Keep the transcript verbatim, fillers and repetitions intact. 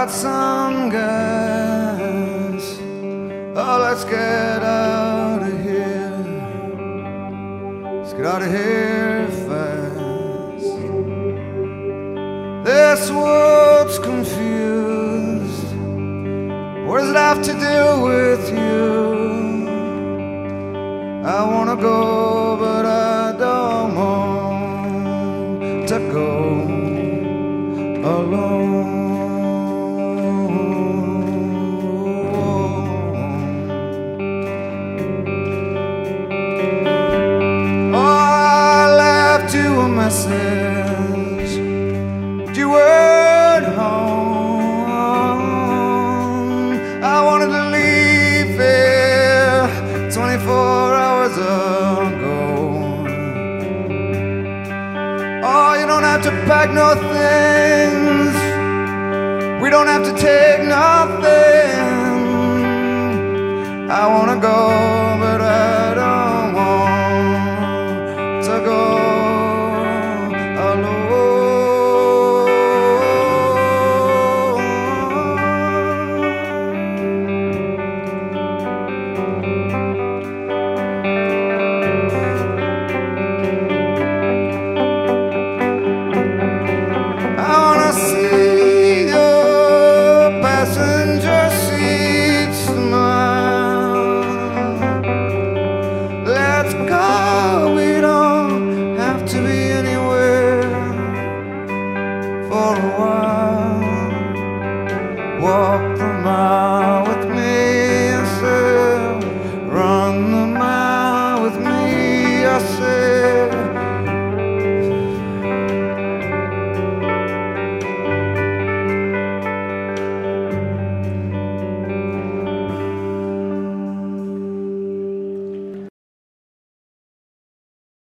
got some gas. Oh, let's get out of here. Let's get out of here fast. This world's confused. What does it have to do with you? I wanna go, but I don't want to go alone. Oh, I left you a message, but you weren't home. I wanted to leave here twenty-four hours ago. Oh, you don't have to pack no things. We don't have to take nothing. I wanna go, but I don't want to go alone. I wanna see your passenger seat smile. Let's go, we don't have to be anywhere for a while. Walk the mile